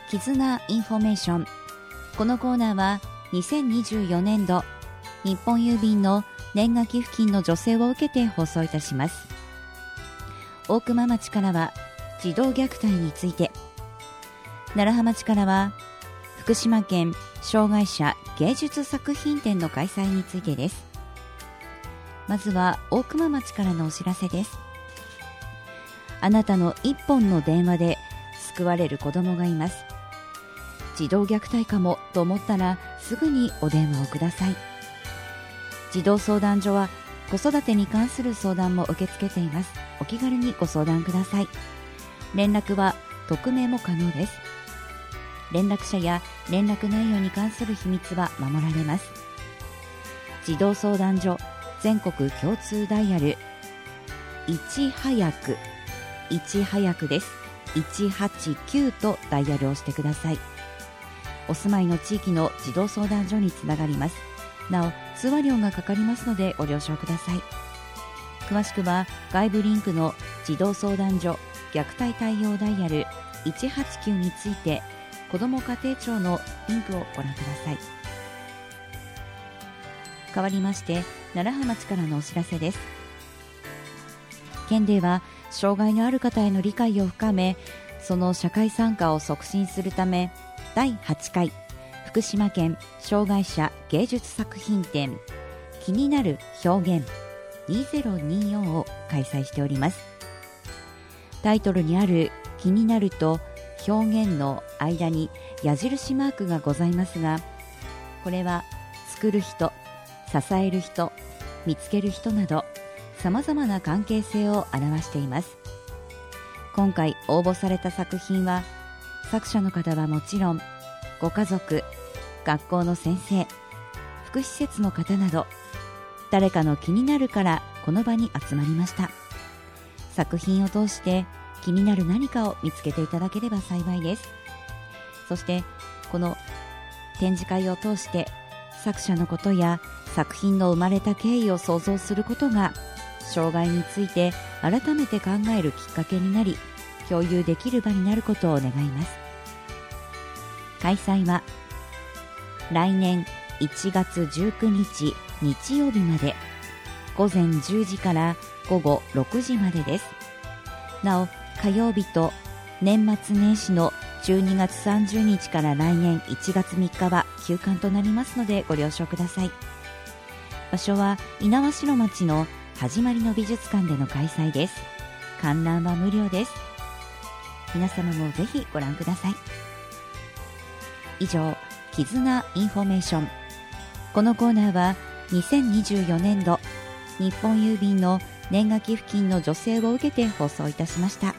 絆インフォメーション。このコーナーは2024年度日本郵便の年賀寄付金の助成を受けて放送いたします。大熊町からは児童虐待について、楢葉町からは福島県障害者芸術作品展の開催についてです。まずは大熊町からのお知らせです。あなたの一本の電話で救われる子どもがいます。児童虐待かもと思ったらすぐにお電話をください。児童相談所は子育てに関する相談も受け付けています。お気軽にご相談ください。連絡は匿名も可能です。連絡者や連絡内容に関する秘密は守られます。児童相談所全国共通ダイヤルいち早くです。189とダイヤルをしてください。お住まいの地域の児童相談所につながります。なお通話料がかかりますのでご了承ください。詳しくは外部リンクの児童相談所虐待対応ダイヤル189について子ども家庭庁のリンクをご覧ください。変わりまして楢葉町からのお知らせです。県では障害のある方への理解を深め、その社会参加を促進するため第8回福島県障害者芸術作品展気になる表現2024を開催しております。タイトルにある気になると表現の間に矢印マークがございますが、これは作る人、支える人、見つける人などさまざまな関係性を表しています。今回応募された作品は作者の方はもちろんご家族、学校の先生、福祉施設の方など誰かの気になるからこの場に集まりました。作品を通して気になる何かを見つけていただければ幸いです。そしてこの展示会を通して作者のことや作品の生まれた経緯を想像することが障害について改めて考えるきっかけになり共有できる場になることを願います。開催は来年1月19日日曜日まで午前10時から午後6時までです。なお火曜日と年末年始の12月30日から来年1月3日は休館となりますのでご了承ください。場所は猪苗代町の始まりの美術館での開催です。観覧は無料です。皆様もぜひご覧ください。以上、絆インフォメーション。このコーナーは2024年度日本郵便の年賀寄付金の助成を受けて放送いたしました。